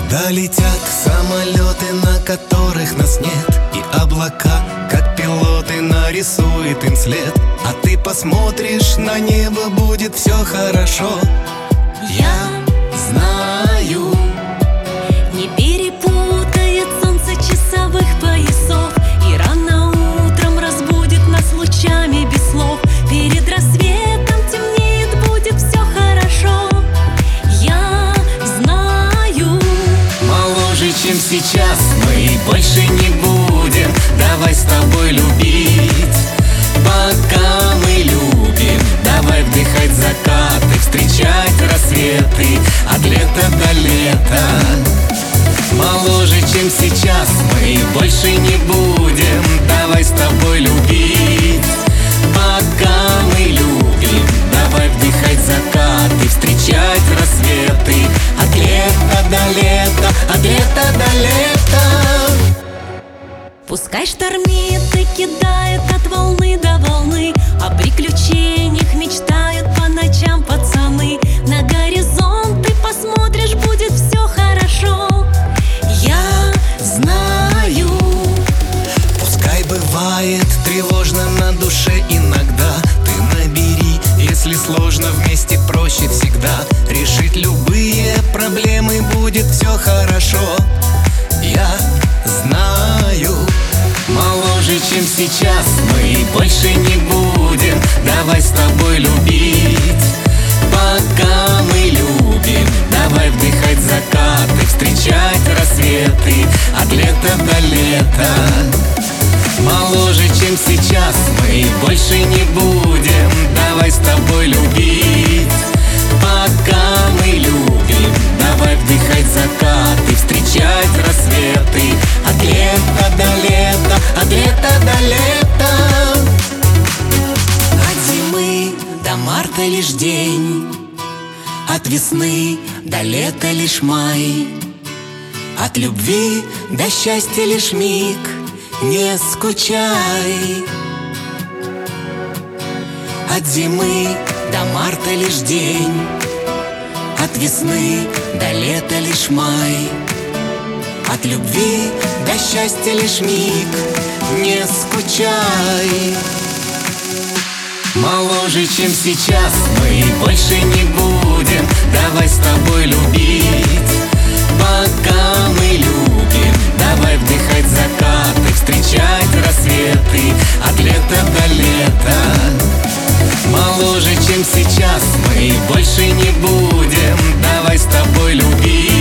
Долетят самолеты, на которых нас нет, и облака, как пилоты, нарисует им след. А ты посмотришь на небо, будет все хорошо. Я Знаю, не перепутает солнце часовых поясов, и рано утром разбудит нас лучами без слов. Перед рассветом темнеет, будет все хорошо. Я знаю. моложе, чем сейчас, мы больше не будем. Давай с тобой любить, пока мы любим. Давай вдыхать закаты, встречать рассветы, от лета до лета. Моложе, чем сейчас, мы больше не будем. Давай с тобой любить, пока мы любим. Давай вдыхать закаты, встречать рассветы, от лета до лета, от лета до лета. Пускай штормит и кидает от волны до волны, о приключениях мечтают по ночам пацаны. На горизонт ты посмотришь, будет все хорошо. Я знаю. Пускай бывает тревожно на душе иногда, ты набери, если сложно, вместе проще всегда. Решить любые проблемы, будет все хорошо. Я знаю. Моложе, чем сейчас, мы больше не будем. Давай с тобой любить, пока мы любим. Давай вдыхать закаты, встречать рассветы, от лета до лета. Моложе, чем сейчас, мы больше не будем. Давай с тобой любить, пока мы любим. Давай вдыхать закаты, встречать рассветы, от лета до лета, от лета до лета. От зимы до марта лишь день, от весны до лета лишь май, от любви до счастья лишь миг. Не скучай. От зимы до марта лишь день, от весны до лета лишь май, от любви до счастья лишь миг. Не скучай. Моложе, чем сейчас, мы больше не будем. Давай с тобой любить, пока мы любим. Давай вдыхать закаты, встречать рассветы, от лета до лета. Моложе, чем сейчас, мы больше не будем. Давай с тобой любить,